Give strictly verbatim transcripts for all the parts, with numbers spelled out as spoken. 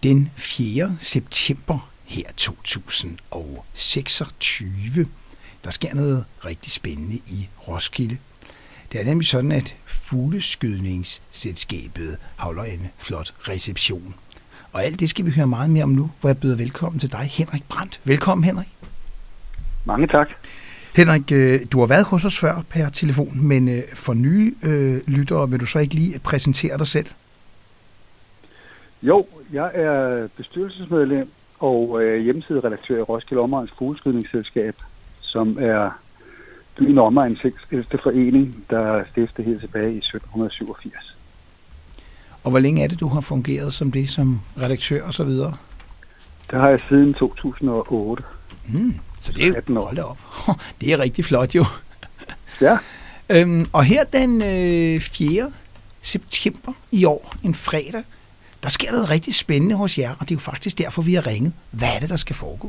Den fjerde september her to tusind og seksogtyve, der sker noget rigtig spændende i Roskilde. Det er nemlig sådan, at Fugleskydningsselskabet holder en flot reception. Og alt det skal vi høre meget mere om nu, hvor jeg byder velkommen til dig, Henrik Brandt. Velkommen, Henrik. Mange tak. Henrik, du har været hos os før per telefon, men for nye øh, lyttere vil du så ikke lige præsentere dig selv? Jo, jeg er bestyrelsesmedlem og øh, hjemmesideredaktør i Roskilde Omegns Fugleskydningsselskab, som er byen Omegns ældste forening, der stiftede helt tilbage i sytten syvogfirs. Og hvor længe er det, du har fungeret som det, som redaktør og så videre? Det har jeg siden to tusind og otte. Hmm, så det er jo, atten år. Hold da op. Det er rigtig flot jo. Ja. øhm, og her den øh, fjerde september i år, en fredag, der sker noget rigtig spændende hos jer, og det er jo faktisk derfor, vi har ringet. Hvad er det, der skal foregå?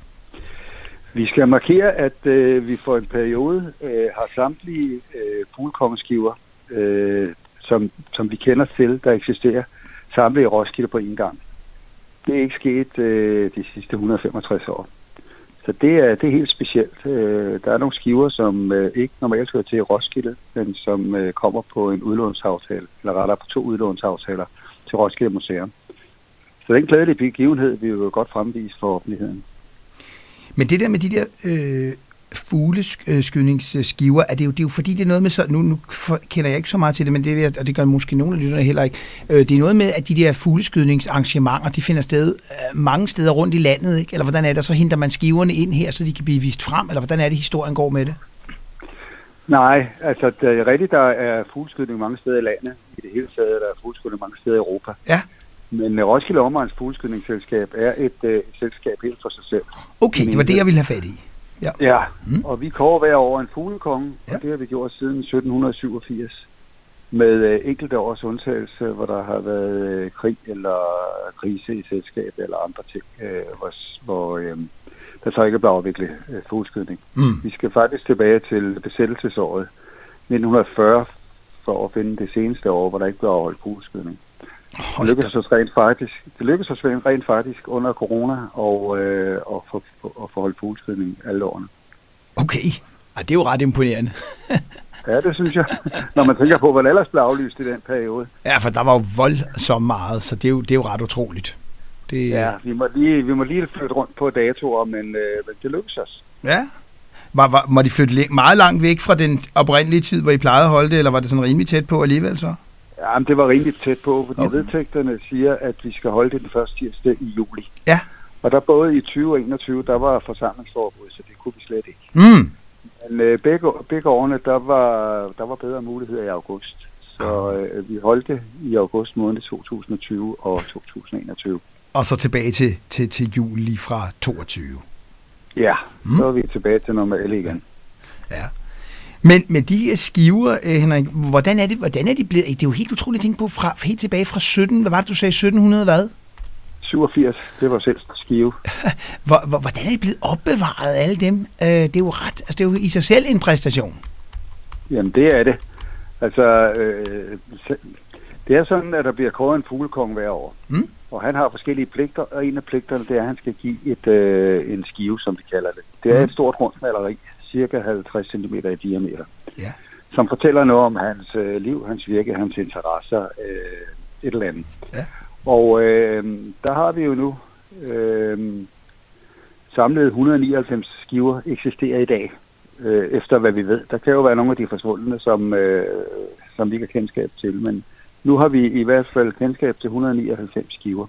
Vi skal markere, at øh, vi for en periode øh, har samtlige øh, fuglekongeskiver, øh, som, som vi kender til, der eksisterer, samlet i Roskilde på en gang. Det er ikke sket øh, de sidste et hundrede og femogtres år. Så det er, det er helt specielt. Øh, der er nogle skiver, som øh, ikke normalt hører til i Roskilde, men som øh, kommer på en udlånsaftale, eller rettere på to udlånsaftaler til Roskilde Museum. Så det er en glædelig begivenhed, vi jo godt fremvise for offentligheden. Men det der med de der øh, fugleskydningsskiver, er det, jo, det er jo fordi, det er noget med så... Nu, nu kender jeg ikke så meget til det, men det, og det gør måske nogle af lytterne heller ikke. Øh, det er noget med, at de der fugleskydningsarrangementer, de finder sted øh, mange steder rundt i landet, ikke? Eller hvordan er det, så henter man skiverne ind her, så de kan blive vist frem? Eller hvordan er det, historien går med det? Nej, altså det er rigtigt, der er fugleskydning mange steder i landet. I det hele taget der er fugleskydning mange steder i Europa. Ja. Men Roskilde Omegns Fugleskydningsselskab er et, øh, et selskab helt for sig selv. Okay, det var det, jeg ville have fat i. Ja, ja. Mm. Og vi kårer hver år en fuglekonge, ja. Og det har vi gjort siden sytten syvogfirs. Med øh, enkelte års undtagelse, hvor der har været øh, krig eller krise i selskabet eller andre ting, øh, hvor, hvor øh, der så ikke er blevet afviklet øh, fugleskydning. Mm. Vi skal faktisk tilbage til besættelsesåret nitten fyrre for at finde det seneste år, hvor der ikke blev afholdt fugleskydning. Det lykkedes os rent faktisk, det lykkedes os rent faktisk under corona og, øh, og for, for, at forholde fugleskydning alle årene. Okay, ja, det er jo ret imponerende. Ja, det synes jeg, når man tænker på, hvad ellers blev aflyst i den periode. Ja, for der var jo voldsomt meget, så det er jo, det er jo ret utroligt. Det... Ja, vi må, lige, vi må lige flytte rundt på datoer, men øh, det lykkedes os. Ja. Var, var, må de flytte meget langt væk fra den oprindelige tid, hvor I plejede at holde det, eller var det sådan rimelig tæt på alligevel så? Ja, men det var rimelig tæt på, fordi okay. vedtægterne siger, at vi skal holde det den første tirsdag i juli. Ja. Og der både i tyve og enogtyve, der var forsamlingsforbud, så det kunne vi slet ikke. Mm. Men øh, begge, begge årene, der var, der var bedre muligheder i august. Så øh, vi holdt det i august måned to tusind og tyve og to tusind og enogtyve. Og så tilbage til, til, til juli fra toogtyve. Ja, mm. så er vi tilbage til normale igen. Ja. ja. Men med de her skiver, Henrik, hvordan er det, hvordan er de blevet? Det er jo helt utroligt at tænke på, fra, helt tilbage fra sytten, hvad var det, du sagde, sytten hundrede hvad? syvogfirs, det var selv skive. Hvordan er de blevet opbevaret, alle dem? Det er jo ret, altså det er jo i sig selv en præstation. Jamen det er det. Altså, øh, det er sådan, at der bliver kåret en fuglekonge hver år. Mm. Og han har forskellige pligter, og en af pligterne, det er, at han skal give et, øh, en skive, som vi kalder det. Det er mm. et stort rundt maleri, cirka halvtreds centimeter i diameter, ja. Som fortæller noget om hans øh, liv, hans virke, hans interesser, øh, et eller andet. Ja. Og øh, der har vi jo nu øh, samlet et hundrede og nioghalvfems skiver eksisterer i dag, øh, efter hvad vi ved. Der kan jo være nogle af de forsvundne, som, øh, som vi ikke har kendskab til, men nu har vi i hvert fald kendskab til et hundrede og nioghalvfems skiver.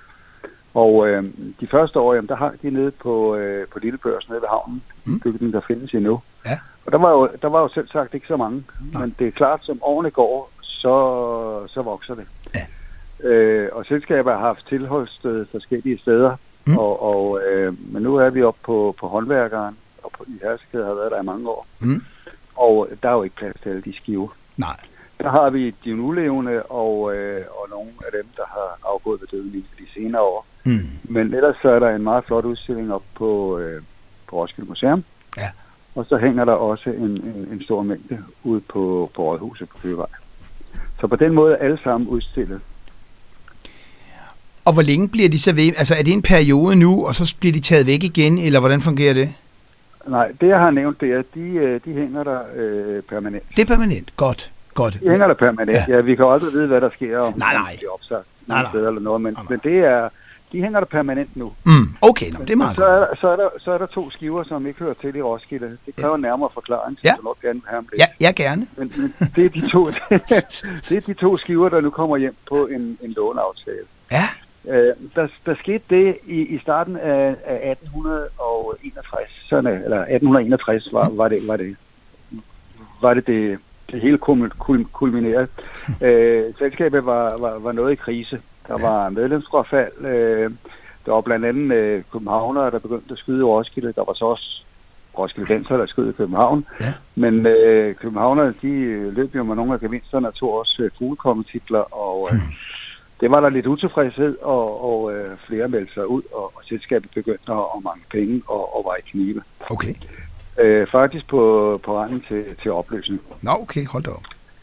Og øh, de første år, jamen, der har de nede på, øh, på Lille Børs nede ved havnen, mm. bygningen, der findes endnu. Ja. Og der var, jo, der var jo selv sagt ikke så mange, ja. Men det er klart, som årene går, så, så vokser det. Ja. Øh, og selskaber har haft tilholdssted forskellige steder, mm. og, og, øh, men nu er vi oppe på, på håndværkeren, og på, i Herskede har været der i mange år. Mm. Og der er jo ikke plads til alle de skiver. Nej. Der har vi de nulevende og, øh, og nogle af dem, der har afgået ved døden i de senere år. Mm. Men ellers så er der en meget flot udstilling op på, øh, på Roskilde Museum. Ja. Og så hænger der også en, en, en stor mængde ude på, på Rådhuset på Køgevej. Så på den måde er alle sammen udstillet. Og hvor længe bliver de så ved? Altså er det en periode nu, og så bliver de taget væk igen, eller hvordan fungerer det? Nej, det jeg har nævnt, det er, at de, de hænger der øh, permanent. Det er permanent. Godt. Godt. De hænger der permanent. Ja. ja, vi kan jo aldrig vide, hvad der sker, om nej, nej. de er opsagt nej, nej. eller noget, men, nej, nej. men det er, de hænger der permanent nu. Mm, okay, nå, det er meget så er, der, så, er der, så er der to skiver, som ikke hører til i Roskilde. Det kræver ja. nærmere forklaring, så ja. du nok gerne vil have om det. Ja, ja, gerne. Men, men det, er de to, det er de to skiver, der nu kommer hjem på en, en låneaftale. Ja. Øh, der, der skete det i, i starten af, af atten enogtres, sådan, eller atten enogtres var, var det, var det, var det, det, det hele kulminerede. Øh, selskabet var, var, var noget i krise. Der var medlemsfrafald. Øh, der var blandt andet øh, københavnere, der begyndte at skyde i Roskilde. Der var så også Roskilde-Venser, der skød i København. Ja. Men øh, københavnerne, de løb jo med nogle af gevinsterne og tog også øh, fuglekommetitler, og øh, det var der lidt utilfredshed, og, og øh, flere meldte sig ud, og, og selskabet begyndte at, at mangle penge og, og var i knibe. Okay. Øh, faktisk på, på randen til, til opløsning. Nå, okay, hold da op.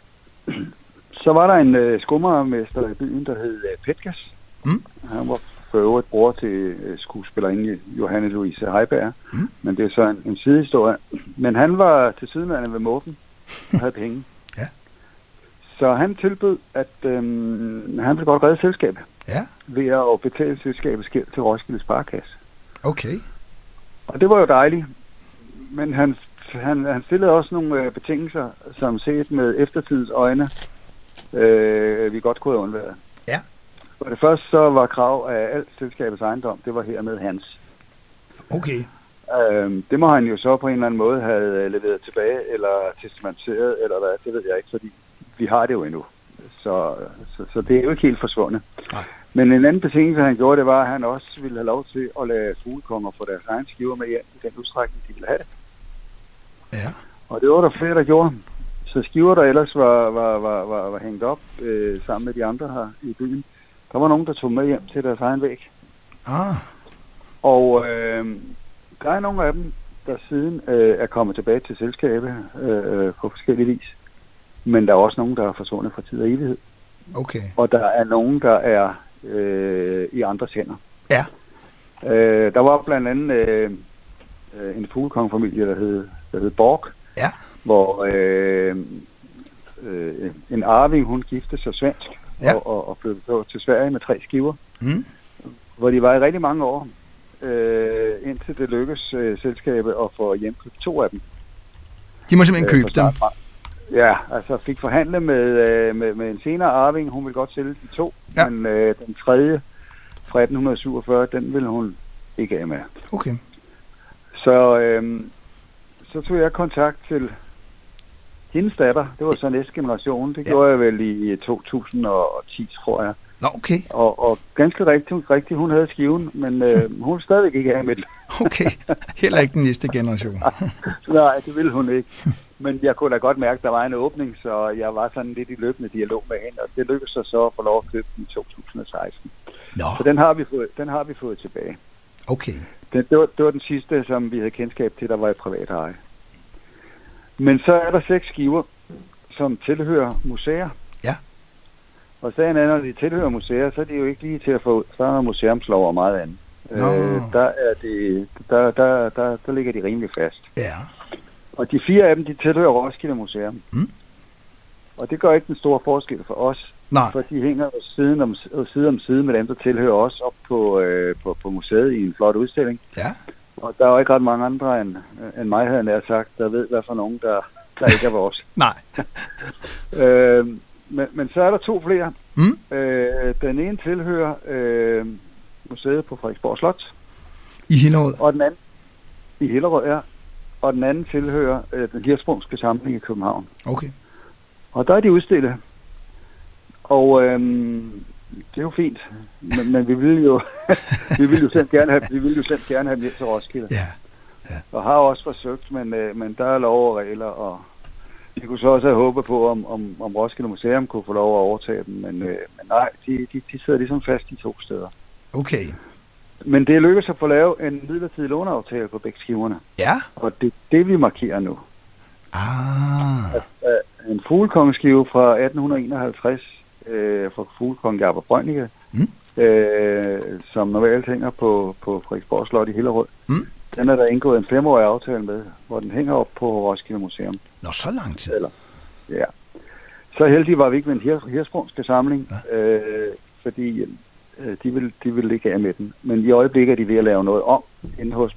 Så var der en øh, skummermester i byen, der hed øh, Petgas. Mm. Han var for øvrigt bror til øh, skuespillerinde Johanne Louise Heiberg, mm. men det er så en, en sidehistorie. Men han var til sidenlandet ved måben og havde penge. Ja. Så han tilbød, at øh, han ville godt redde selskabet ja. ved at betale selskabets gæld til Roskilde Sparekasse. Okay. Og det var jo dejligt, men han, han, han stillede også nogle øh, betingelser, som set med eftertidens øjne, øh, vi godt kunne have undværet. Ja. For det første så var krav af alt selskabets ejendom, det var hermed hans. Okay. Øh, det må han jo så på en eller anden måde have leveret tilbage, eller testamenteret, eller hvad, det ved jeg ikke, fordi vi har det jo endnu. Så, så, så det er jo ikke helt forsvundet. Nej. Men en anden betingelse, han gjorde, det var, at han også ville have lov til at lade fuglekonger få deres egen skiver med hjem i den udstrækning, de ville have det. Ja. Og det var der flere, der gjorde. Så skiver, der ellers var, var, var, var, var hængt op øh, sammen med de andre her i byen, der var nogen, der tog med hjem til deres egen væg. Ah. Og øh, der er nogle af dem, der siden øh, er kommet tilbage til selskabet øh, på forskellige vis. Men der er også nogen, der er forsvundet fra tid og evighed. Okay. Og der er nogen, der er øh, i andres hænder. Ja. Øh, der var blandt andet øh, en fuglekongefamilie, der hed, der hed Borg. Ja. Hvor øh, øh, en arving, hun giftede sig svensk. Ja. Og, og, og flyttede til Sverige med tre skiver. Mm. Hvor de var i rigtig mange år. Øh, indtil det lykkedes øh, selskabet at få hjemkøbt to af dem. De må simpelthen købe øh, dem? Ja, altså fik forhandlet med, øh, med, med en senere arving. Hun ville godt sælge de to, ja. Men øh, den tredje fra atten syvogfyrre, den ville hun ikke af med. Okay. Så, øh, så tog jeg kontakt til hendes datter. Det var så næste generation. Det ja. gjorde jeg vel i to tusind og ti, tror jeg. Nå, okay. Og, og ganske rigtigt, rigtig, hun havde skiven, men øh, hun ville stadigvæk ikke af med det. Okay, heller ikke den næste generation. Nej, det ville hun ikke. Men jeg kunne da godt mærke, at der var en åbning, så jeg var sådan lidt i løbende dialog med hende, og det lykkedes så så at få lov at købe den i to tusind og seksten. Nå. Så den har vi fået, den har vi fået tilbage. Okay. Det, det, var, det var den sidste, som vi havde kendskab til, der var i privat eje. Men så er der seks skiver, som tilhører museer. Ja. Og sagen er, når de tilhører museer, så er de jo ikke lige til at få, så er der museumslov og meget andet. Øh, der, er det, der, der, der, der ligger de rimelig fast. Ja. Og de fire af dem, de tilhører Roskilde Museum. Mm. Og det gør ikke den store forskel for os. Nej. For de hænger side om, side om side med dem, der tilhører os op på, øh, på, på museet i en flot udstilling. Ja. Og der er jo ikke ret mange andre end, end mig, havde jeg sagt, der ved, hvad for nogen, der, der ikke er vores. Nej. øh, men, men så er der to flere. Mm. Øh, den ene tilhører øh, museet på Frederiksborg Slot. I Hillerød? Og den anden i Hillerød, ja. Og den anden tilhører øh, den Hirschsprungske samling i København. Okay. Og der er de udstillet. Og øhm, det er jo fint, men, men vi vil jo vi vil jo selv gerne have vi vil jo selv gerne have dem hjem til Roskilde. Ja. Ja. Og har også forsøgt, men øh, men der er lov og regler, og vi kunne så også have håbet på, om, om, om Roskilde Museum kunne få lov at overtage dem, men, øh, men nej, de, de, de sidder ligesom fast i to steder. Okay. Men det lykkedes at få lavet en midlertidig låneaftale på begge skiverne. Ja. Og det er det, vi markerer nu. Ah. At, at en fuglekongeskive fra atten enoghalvtreds øh, fra fuglekongen Jakob Brøndike, mm. øh, som normalt hænger på, på Frederiksborg Slot i Hillerød. Mm. Den er der indgået en femårig aftale med, hvor den hænger op på Roskilde Museum. Nå, så lang tid. Eller, ja. Så heldig var vi ikke med en Hirschsprungske samling, ja. øh, fordi øh, de vil, de vil ligge af med den. Men i øjeblikket er de ved at lave noget om inde hos dem.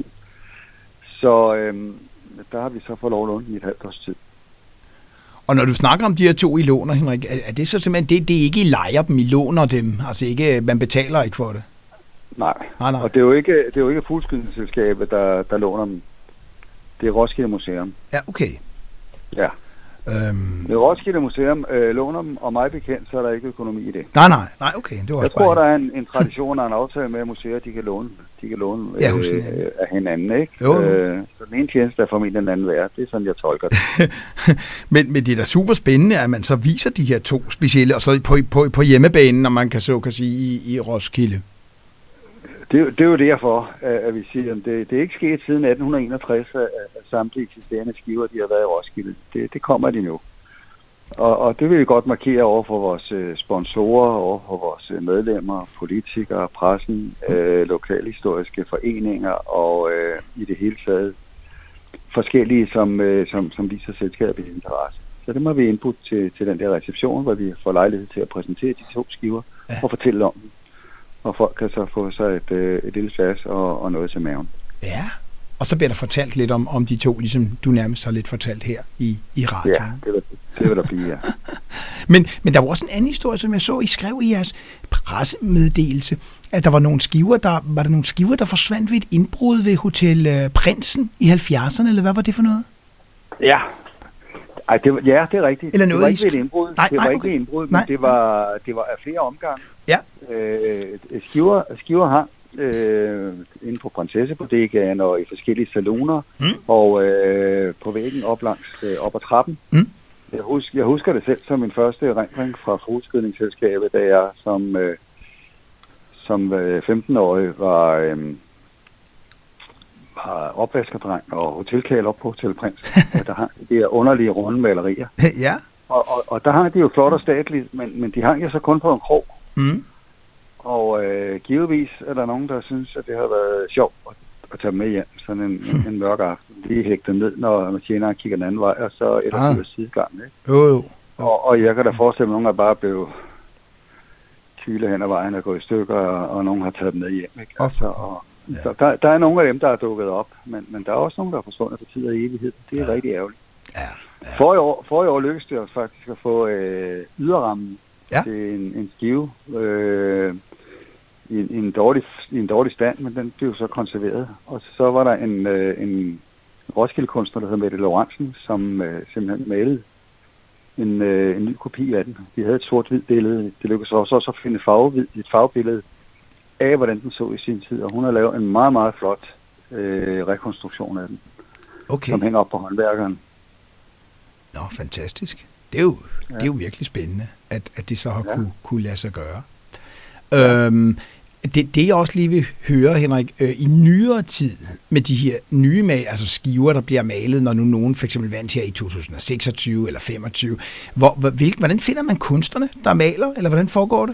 Så øh, der har vi så fået lov at låne den i et halvt års tid. Og når du snakker om de her to, I låner, Henrik, er, er det så simpelthen, det, det er ikke, I lejer dem, I låner dem? Altså ikke, man betaler ikke for det? Nej, nej, nej. Og det er jo ikke, det er jo ikke fuldskydningsselskabet, der, der låner dem. Det er Roskilde Museum. Ja, okay. Ja. Øhm... Det Roskilde Museum øh, låner dem, og mig bekendt, så er der ikke økonomi i det. Nej, nej, nej, okay. Det var jeg tror, bare... der er en, en tradition og en aftale med, at museer, de kan låne, de kan låne ja, øh, af hinanden, ikke? Jo. Øh, så den ene tjeneste er formentlig den anden værd. Det er sådan, jeg tolker det. men, men det er da super spændende, at man så viser de her to specielle, og så på, på, på hjemmebanen, når man kan så kan sige, i, i Roskilde. Det, det er jo derfor, at vi siger, at det, det er ikke sket siden atten enogtres, at, at samtlige eksisterende skiver, de har været i Roskilde. Det, det kommer de nu. Og, og det vil vi godt markere over for vores sponsorer, over for vores medlemmer, politikere, pressen, øh, lokalhistoriske foreninger og øh, i det hele taget forskellige, som, øh, som, som viser selskabets interesse. Så det må vi indbudt til, til den der reception, hvor vi får lejlighed til at præsentere de to skiver og fortælle om dem. Og folk kan så få sig et, øh, et lille glas og, og noget til maven. Ja, og så bliver der fortalt lidt om, om de to, ligesom du nærmest har lidt fortalt her i, i radioen. Ja, det vil, det vil der blive, ja. men, men der var også en anden historie, som jeg så, I skrev i jeres pressemeddelelse, at der var nogle skiver, der, var der nogle skiver, der forsvandt ved et indbrud ved Hotel øh, Prinsen i halvfjerdserne, eller hvad var det for noget? Ja, Ej, det var, ja, det er rigtigt. Eller noget, det var ikke ved et indbrud, nej, det var nej, ikke okay. ved et indbrud, men nej. det var, det var af flere omgange. Ja. Øh, skiver, skiver hang øh, inde på Prinsessebodegaen og i forskellige saloner, mm. og øh, på væggen op langs øh, op ad trappen. Mm. Jeg, husker, jeg husker det selv som min første erindring fra Fruskydningsselskabet, da jeg som, øh, som øh, femten-årig var, øh, var opvaskerdreng og hotelkæl op på Hotel Prinsen. Der hang de her underlige runde malerier. Ja. Og, og, og der hang de jo flot og statligt, men, men de hang jo så kun på en krog. Mm. Og øh, givetvis er der nogen, der synes, at det har været sjovt at, at tage med hjem sådan en, en, en mørk aften. Lige hægte ned, når, når tjeneren kigger den anden vej, og så ellers ah. ud af sidegangen. Ikke? Jo, jo. Og, og jeg kan da forestille mig, at nogen er bare blevet kyle hen ad vejen og gået i stykker, og, og nogen har taget dem med hjem. Ikke? Altså, og, ja. Så der, der er nogle af dem, der er dukket op, men, men der er også nogen, der er forsvundet for tid og evighed. Det er ja. rigtig ærgerligt. Ja. Ja. For i år, for i år lykkedes det os faktisk at få øh, yderrammen ja. til en, en skive øh, i, i, en dårlig, i en dårlig stand, men den blev så konserveret. Og så var der en, øh, en Roskilde-kunstner, der hed Mette Lorentzen, som øh, simpelthen malede en, øh, en ny kopi af den. De havde et sort-hvid billede. Det lykkedes også, også at finde farve, et farvebillede af, hvordan den så i sin tid. Og hun har lavet en meget, meget flot øh, rekonstruktion af den, okay. som hænger op på håndværkeren. Nå, fantastisk. Det er jo, ja. det er jo virkelig spændende, at, at det så har ja. kunne, kunne lade sig gøre. Ja. Øhm, det, det jeg også lige vil høre, Henrik, øh, i nyere tid med de her nye mal, altså skiver, der bliver malet, når nu nogen for eksempel vandt her i to tusind seksogtyve eller femogtyve, hvor, hvil, hvordan finder man kunstnerne, der maler, eller hvordan foregår det?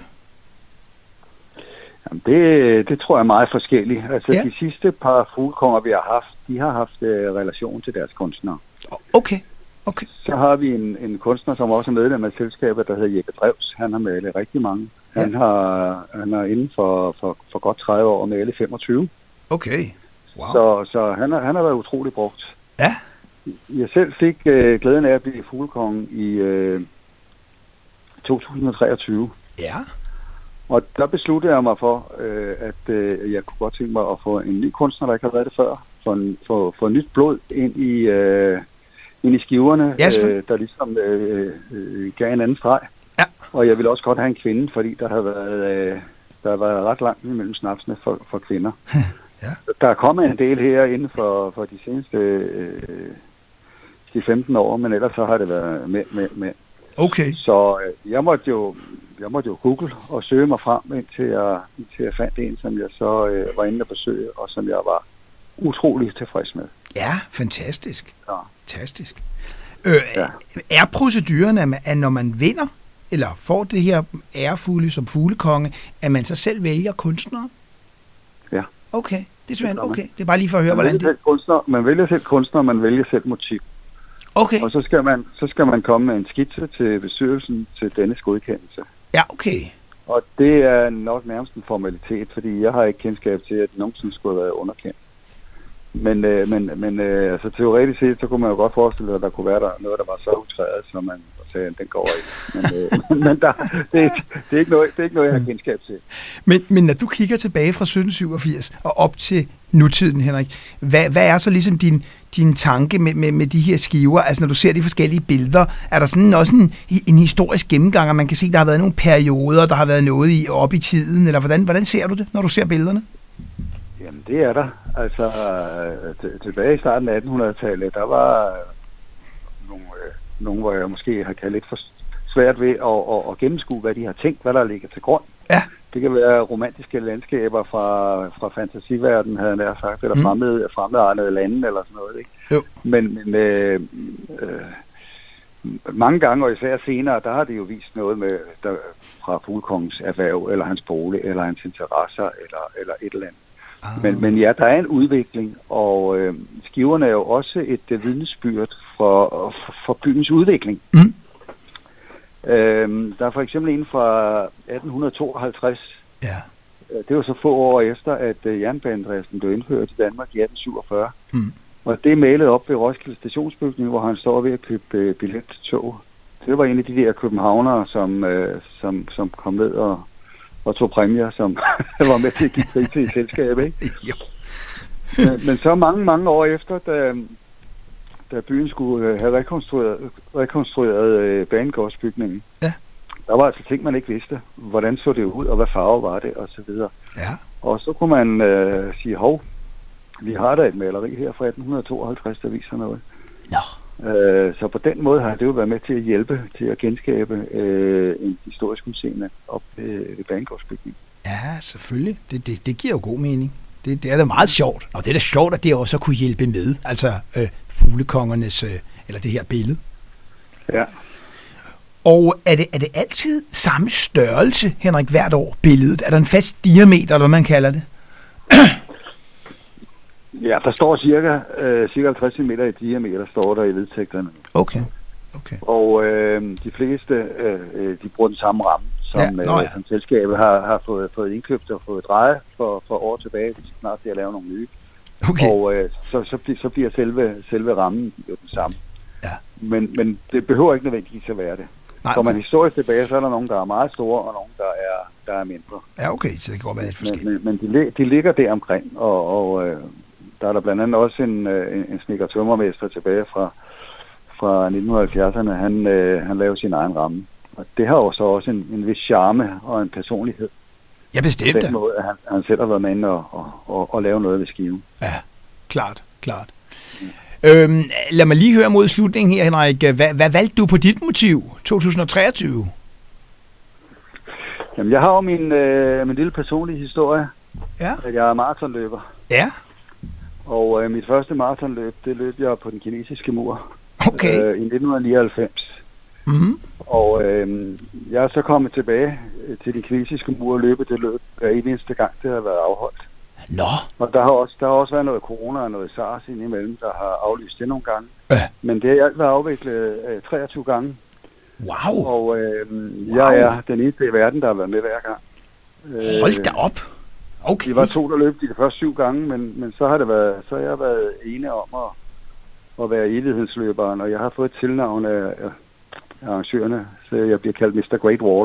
Jamen det, det tror jeg er meget forskelligt. Altså ja. de sidste par fuglekonger, vi har haft, de har haft øh, relation til deres kunstnere. Okay. Okay. Så har vi en, en kunstner, som også er medlem af selskabet, der hedder Jeppe Drevs. Han har malet rigtig mange. Ja. Han har han er inden for, for, for godt tredive år malet femogtyve. Okay. Wow. Så, så han, har, han har været utrolig brugt. Ja. Jeg selv fik øh, glæden af at blive fuglekonge i øh, to tusind treogtyve. Ja. Og der besluttede jeg mig for, øh, at øh, jeg kunne godt tænke mig at få en ny kunstner, der ikke har været det før. For, for, for nyt blod ind i... Øh, ind i skiverne, yes, øh, der ligesom øh, øh, gav en anden streg. Ja. Og jeg vil også godt have en kvinde, fordi der har været, øh, der har været ret langt imellem snapsene for, for kvinder. Ja. Der er kommet en del her inden for, for de seneste øh, de femten år, men ellers så har det været mænd, mænd, mænd. Okay. Så øh, jeg måtte jo jeg måtte jo google og søge mig frem, indtil jeg, indtil jeg fandt en, som jeg så øh, var inde at besøge, og som jeg var utrolig tilfreds med. Ja, fantastisk. Ja. Fantastisk. Øh, ja. Er proceduren, at når man vinder eller får det her ærefulde som fuglekonge, at man så selv vælger kunstnere? Ja. Okay, det er simpelthen okay. Det er bare lige for at høre, man hvordan det... Kunstner, man vælger selv kunstner, man vælger selv motiv. Okay. Og så skal man, så skal man komme med en skitse til bestyrelsen til dennes godkendelse. Ja, okay. Og det er nok nærmest en formalitet, fordi jeg har ikke kendskab til, at nogensinde skulle have været underkendt. Men, øh, men, men øh, altså, teoretisk set, så kunne man jo godt forestille sig, at der kunne være der noget, der var så utræet, så man sagde, at den går ikke. Men, øh, men der, det, er ikke, det, er ikke noget, det er ikke noget, jeg har kendskab til. Men, men når du kigger tilbage fra sytten syvogfirs og op til nutiden, Henrik, hvad, hvad er så ligesom din, din tanke med, med, med de her skiver? Altså når du ser de forskellige billeder, er der sådan også en, en historisk gennemgang, og man kan se, at der har været nogle perioder, der har været noget i op i tiden, eller hvordan, hvordan ser du det, når du ser billederne? Jamen det er der. Altså t- tilbage i starten af attenhundredetallet, der var øh, nogle, øh, nogle, hvor jeg måske har kaldt lidt for svært ved at, at, at gennemskue, hvad de har tænkt, hvad der ligger til grund. Ja. Det kan være romantiske landskaber fra, fra fantasiverdenen, havde jeg nær sagt, eller mm. fremmede, fremmedartede lande, eller sådan noget, ikke? Jo. Men, men øh, øh, mange gange, og især senere, der har det jo vist noget med der, fra fuglekongens erhverv, eller hans bolig, eller hans interesser, eller, eller et eller andet. Ah. Men, men ja, der er en udvikling, og øh, skiverne er jo også et øh, vidnesbyrd for, for, for byens udvikling. Mm. Øh, der er for eksempel en fra atten tooghalvtreds. Ja. Det var så få år efter, at øh, jernbanedriften blev indført i Danmark i atten syvogfyrre. Mm. Og det er malet op ved Roskilde Stationsbygning, hvor han står ved at købe øh, billet til tog. Det var en af de der københavnere, som, øh, som, som kom ned og og tog præmier, som var med til at give pris til selskabet, ikke? Jo. Men, men så mange, mange år efter, da, da byen skulle have rekonstrueret, rekonstrueret øh, banegårdsbygningen, ja. Der var altså ting, man ikke vidste. Hvordan så det ud, og hvad farve var det, og så videre. Ja. Og så kunne man øh, sige, hov, vi har da et maleri her fra atten tooghalvtreds, der viser noget. Nå. Øh, så på den måde har det jo været med til at hjælpe til at genskabe øh, en historisk udseende op øh, ved banegårdsbygningen. Ja, selvfølgelig. Det, det, det giver jo god mening. Det, det er da meget sjovt. Og det er da sjovt, at det også kunne hjælpe med. Altså øh, fuglekongernes, øh, eller det her billede. Ja. Og er det, er det altid samme størrelse, Henrik, hvert år, billedet? Er der en fast diameter, eller hvad man kalder det? Ja, der står cirka, øh, cirka halvtreds centimeter i diameter, står der i vedtægterne. Okay. okay. Og øh, de fleste, øh, de bruger den samme ramme, som, ja, øh, ja. som selskabet har, har fået, fået indkøbt og fået dreje for, for år tilbage, hvis snart til at lave nogle nye. Okay. Og øh, så, så, så bliver selve, selve rammen jo den samme. Ja. Men, men det behøver ikke nødvendigvis at være det. Nej, okay. Går man historisk tilbage, så er der nogen, der er meget store, og nogen, der er, der er mindre. Ja, okay, så det kan godt være lidt forskelligt. Men, men, men de, de ligger der omkring, og, og øh, der er der blandt andet også en, en, en snedker-tømmermester tilbage fra, fra nitten halvfjerdserne. Han, øh, han lavede sin egen ramme. Og det har jo så også en, en vis charme og en personlighed. Ja, bestemt. På den måde, at han, han selv har været med inde og, og, og, og lave noget ved skiven. Ja, klart, klart. Mm. Øhm, lad mig lige høre mod slutningen her, Henrik. Hvad, hvad valgte du på dit motiv to tusind treogtyve? Jamen, jeg har jo min, øh, min lille personlige historie. Ja. At jeg er maratonløber. Ja. Og øh, mit første maratonløb, det løb jeg på den kinesiske mur. Okay. Øh, i nitten nioghalvfems. Mm-hmm. Og øh, jeg er så kommet tilbage til den kinesiske mur og løbet det løb hver eneste gang, det har været afholdt. Nå. Og der har, også, der har også været noget corona og noget SARS indimellem, der har aflyst det nogle gange. Ja. Men det har alt været afviklet øh, treogtyve gange. Wow. Og øh, jeg wow. er den eneste i verden, der har været med hver gang. Øh, Hold da op. Okay. Det var to, der løb de, de første syv gange, men, men så har det været, så har jeg været ene om at, at være evighedsløberen, og jeg har fået et tilnavn af, af arrangørerne, så jeg bliver kaldt mister Great Wall.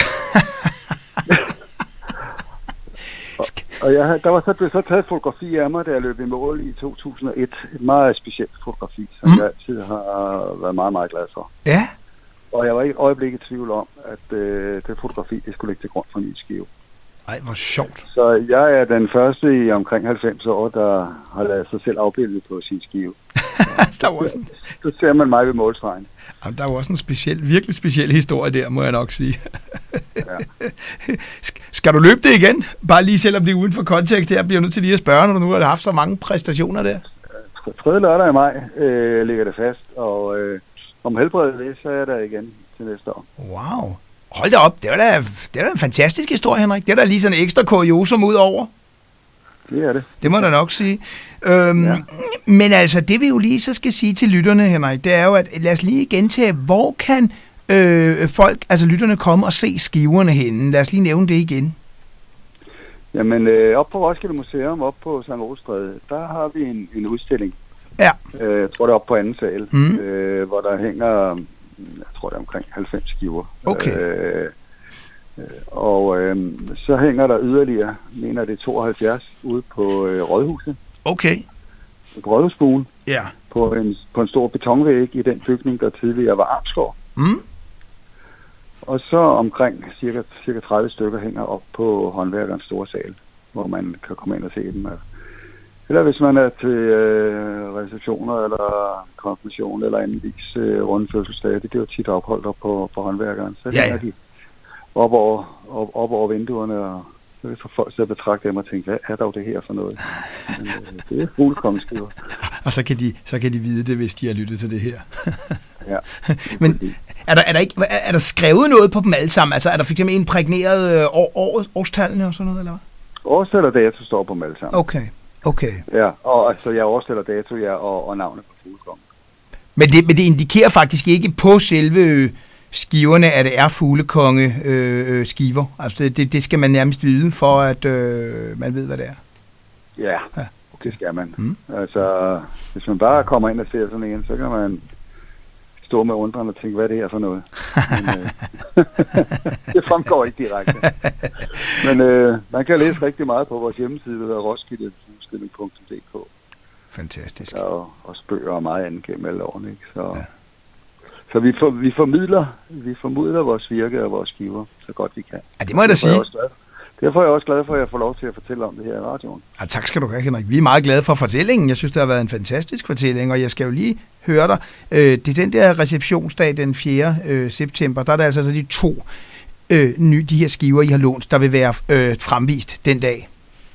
og og jeg, der var så, blev så taget fotografi af mig, da jeg løb i mål i to tusind og et. Et meget specielt fotografi, som mm. jeg altid har været meget, meget glad for. Ja. Og jeg var ikke øjeblikket i tvivl om, at øh, det fotografi, det skulle ligge til grund for min skive. Ej, hvor sjovt. Så jeg er den første i omkring halvfems år, der har lavet sig selv afbildet på sin skive. der var sådan... Så ser man mig ved målstregen. Jamen, der er jo også en speciel, virkelig speciel historie der, må jeg nok sige. ja. Skal du løbe det igen? Bare lige selvom det er uden for kontekst, jeg bliver nødt til lige at spørge, når du nu har haft så mange præstationer der. tredje lørdag i maj øh, ligger det fast, og øh, om helbredet det, så er jeg der igen til næste år. Wow. Hold da op, det var da, det er da en fantastisk historie, Henrik. Det er da lige sådan en ekstra kuriosum ud over. Det er det. Det må jeg nok sige. Øhm, ja. Men altså, det vi jo lige så skal sige til lytterne, Henrik, det er jo, at lad os lige gentage, hvor kan øh, folk, altså lytterne, komme og se skiverne henne? Lad os lige nævne det igen. Jamen, øh, op på Roskilde Museum, op på Sankt Rosstræde, der har vi en, en udstilling. Ja. Øh, jeg tror, det er op på anden sal, mm. øh, hvor der hænger, jeg tror, det er omkring halvfems skiver. Okay. Øh, og øh, så hænger der yderligere, mener det er tooghalvfjerds, ude på øh, Rådhuset. Okay. På Rådhusbuen. Ja. På en, på en stor betonvæg i den bygning, der tidligere var Amtsgård. Mm. Og så omkring cirka, cirka tredive stykker hænger op på håndværkerens store sal, hvor man kan komme ind og se dem. Eller hvis man er til øh, receptioner eller konfirmation eller andenvis øh, rundfødselsdag, det bliver tit opholdt op på, på håndværkeren. Så ja, ja. hænger de op over, op, op over vinduerne, og så får folk til at betragte dem og tænke, hvad er dog det her for noget? Men, øh, det er fuglekongeskiver. Og så kan, de, så kan de vide det, hvis de har lyttet til det her. Ja. Men er der, er, der ikke, er der skrevet noget på dem alle sammen? Altså er der for eksempel imprægneret år, år, årstallene og sådan noget, eller hvad? Årstal og dato står på dem alle sammen. Okay, okay. Ja, og altså jeg årstal og dato, ja, og, og navnet på fuglekongen. Men det, men det indikerer faktisk ikke på selve skiverne, at det er fuglekonge øh, skiver. Altså det, det skal man nærmest vide, for at øh, man ved, hvad det er. Ja, ja okay. Det skal man. Mm. Altså, hvis man bare kommer ind og ser sådan en, så kan man stå med undren og tænke, hvad er det her for noget? Men, øh, det fremgår ikke direkte. Men øh, man kan læse rigtig meget på vores hjemmeside, der hedder roskilde punktum d k. Fantastisk. Og, og bøger og meget andet gennem alle årene, ikke? Så, ja. så vi, for, vi, formidler, vi formidler vores virke og vores skiver, så godt vi kan. Ja, det må jeg da sige. Derfor er jeg også glad for, at jeg får lov til at fortælle om det her i radioen. Ja, tak skal du have, Henrik. Vi er meget glade for fortællingen. Jeg synes, det har været en fantastisk fortælling, og jeg skal jo lige høre dig. Øh, det er den der receptionsdag den fjerde Øh, september. Der er der altså de to øh, nye, de her skiver, I har lånt, der vil være øh, fremvist den dag.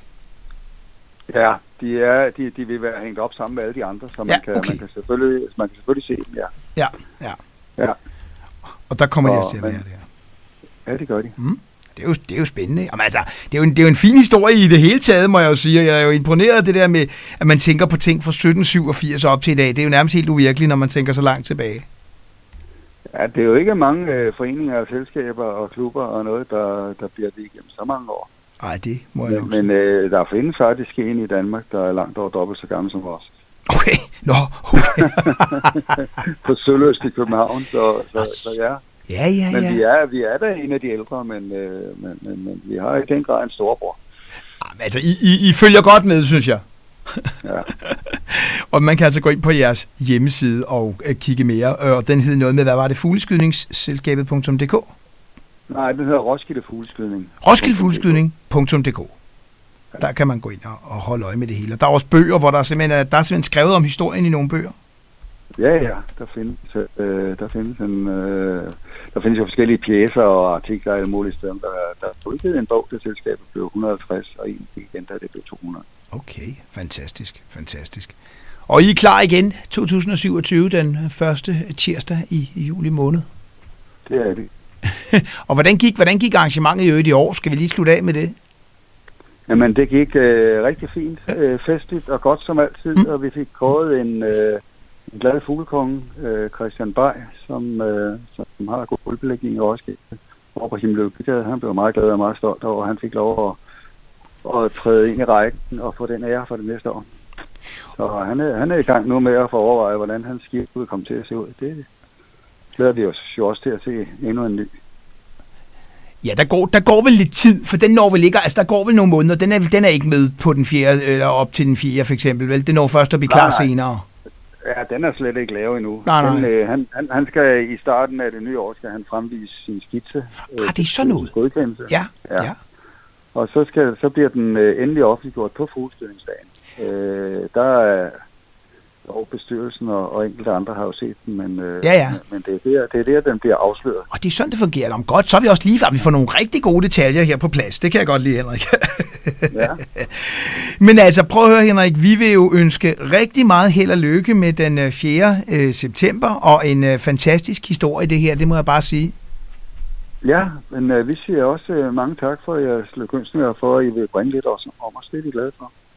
Ja, de, er, de, de vil være hængt op sammen med alle de andre, så man, ja, okay. kan, man, kan, selvfølgelig, man kan selvfølgelig se dem, ja. Ja, ja. ja. Og der kommer og, de også til at være der. Ja, det gør de. Mm. Det er, jo, det er jo spændende. Jamen, altså, det, er jo en, det er jo en fin historie i det hele taget, må jeg jo sige. Jeg er jo imponeret af det der med, at man tænker på ting fra sytten syvogfirs op til i dag. Det er jo nærmest helt uvirkeligt, når man tænker så langt tilbage. Ja, det er jo ikke mange øh, foreninger og selskaber og klubber og noget, der, der bliver det igennem så mange år. Nej, det må jeg nok sige. Men øh, der findes faktisk en i Danmark, der er langt over dobbelt så gammel som os. Okay, nå, okay. På Søløst i København, så, så, så ja. Ja, ja, men ja. vi er, vi er da en af de ældre, men, øh, men, men, men vi har i den grad en storebror. Jamen, altså, I, I, I følger godt med, synes jeg. Ja. Og man kan altså gå ind på jeres hjemmeside og øh, kigge mere. Og den hedder noget med, hvad var det? fugleskydningsselskabet punktum d k? Nej, den hedder Roskilde Fugleskydning. roskilde fugleskydning punktum d k. Der kan man gå ind og, og holde øje med det hele. Der er også bøger, hvor der er simpelthen, der er simpelthen skrevet om historien i nogle bøger. Ja, ja. Der findes, øh, der findes en... Øh, der findes jo forskellige pjecer og artikler i alle mulige steder. Der, der er udgivet en bog, det selskabet blev et hundrede og halvtreds, og en igen, der det blev to hundrede. Okay, fantastisk, fantastisk. Og I er klar igen to tusind syvogtyve, den første tirsdag i, i juli måned? Det er det. Og hvordan gik, hvordan gik arrangementet i øvrigt i år? Skal vi lige slutte af med det? Jamen, det gik øh, rigtig fint, øh, festligt og godt som altid, mm. og vi fik kåret en... Øh, En glad fuglekonge, øh, Christian Bay, som, øh, som har god guldbelægning i Roskilde over på Himmeløbegade. Han blev meget glad og meget stolt over, at han fik lov at, at træde ind i rækken og få den ære for det næste år. Så han er, han er i gang nu med at få overveje, hvordan hans skib vil komme til at se ud. Det glæder vi os jo også til at se endnu en ny. Ja, der går, der går vel lidt tid, for den når vel ikke, altså der går vel nogle måneder. Den er, den er ikke med på den fjerde, eller op til den fjerde for eksempel, vel? Det når først at blive klar nej, nej. senere. Ja, den er slet ikke lavet endnu. Nej, nej. Den, øh, han, han, han skal i starten af det nye år, skal han fremvise sin skitse. Øh, ah, det er sådan noget. Godkendelse. Ja, ja. ja. Og så, skal, så bliver den øh, endelig offentliggjort på fugleskydningsdagen. Øh, der er og bestyrelsen og, og enkelte andre har jo set den, men, øh, ja, ja. men det, er der, det er der, den bliver afsløret. Og det er sådan, det fungerer. Om godt, så er vi også lige, at vi får nogle rigtig gode detaljer her på plads. Det kan jeg godt lide, Henrik. Ja. Men altså, prøv at høre, Henrik. Vi vil jo ønske rigtig meget held og lykke med den fjerde september, og en øh, fantastisk historie, det her, det må jeg bare sige. Ja, men øh, vi siger også øh, mange tak for jeres lykønsninger, for at I vil bringe lidt også om os. Det er vi glade for.